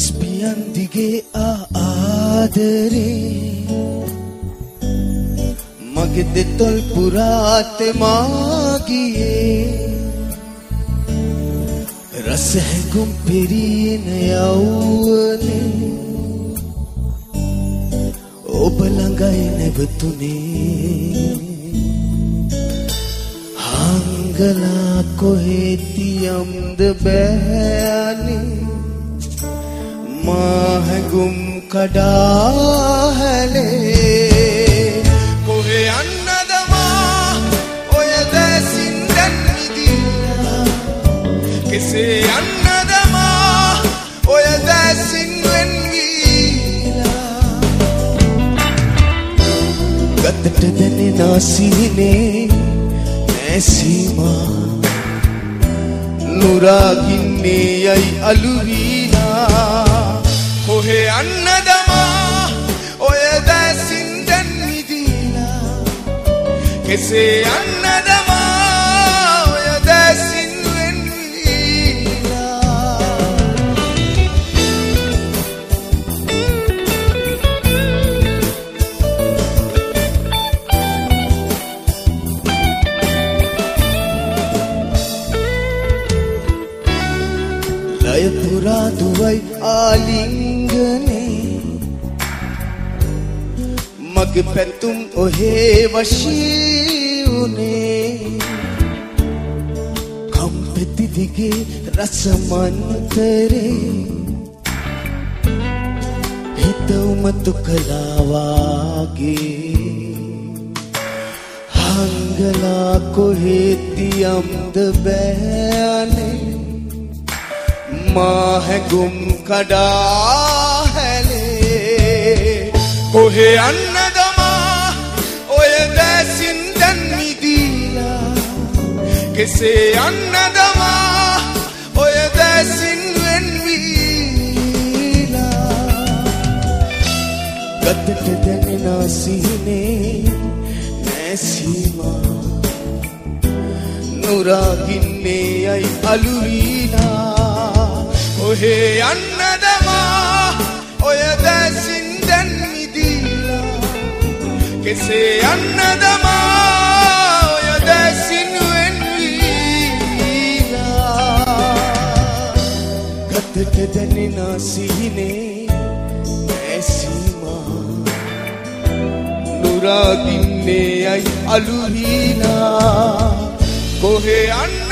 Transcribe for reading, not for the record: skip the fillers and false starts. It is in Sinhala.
පියන් දිගේ ආදරේ මගේ දෙතොල් පුරාතේ මාගියේ රස හැඟුම් පිරින යවුවනේ ඔබ ළඟයි නැවතුනේ හංගලා කොහෙ තියම්ද බෑනේ මා හැඟුම් කඩා හැලේ කොහෙ යන්නද මා ඔය දැසින් දැන් මිදිලා කෙසේ යන්නද මා ඔය දැසින් වෙන් වීලා ගතට දැනෙන සිහිනේ නැසීමා නුරාගින්නේ යයි අලුවිලා කොහෙ යන්නද මා ඔය දැසින් දැන් මිදිලා කෙසේ යන්නද මා ඔය දැසින් වෙන් වීලා ලය පුරා දුවයි ආලිංගනේ මගේ පැතුම් ඔහේ වශී උනේ කම්පෙති දිගේ රසමන්තරේ හිත උමතු කළා වාගේ හංගලා කොහෙ තියම්ද බෑනේ මා හැඟුම් කඩා හැලේ කොහෙ යන්නද මා ඔය දැසින් දැන් මිදිලා කෙසේ යන්නද මා ඔය දැසින් වෙන් වීලා ගතට දැනෙන සිහිනේ නැසීමා නුරාගින්නේ යයි අලුවිලා කොහෙ යන්නද මා ඔය දැසින් දැන් මිදිලා කෙසේ යන්නද මා ඔය දැසින් වෙන් වීලා ගතට දැනෙන සිහිනේ නැසීමා නුරාගින්නේ යයි අලුවිලා කොහෙ යන්නද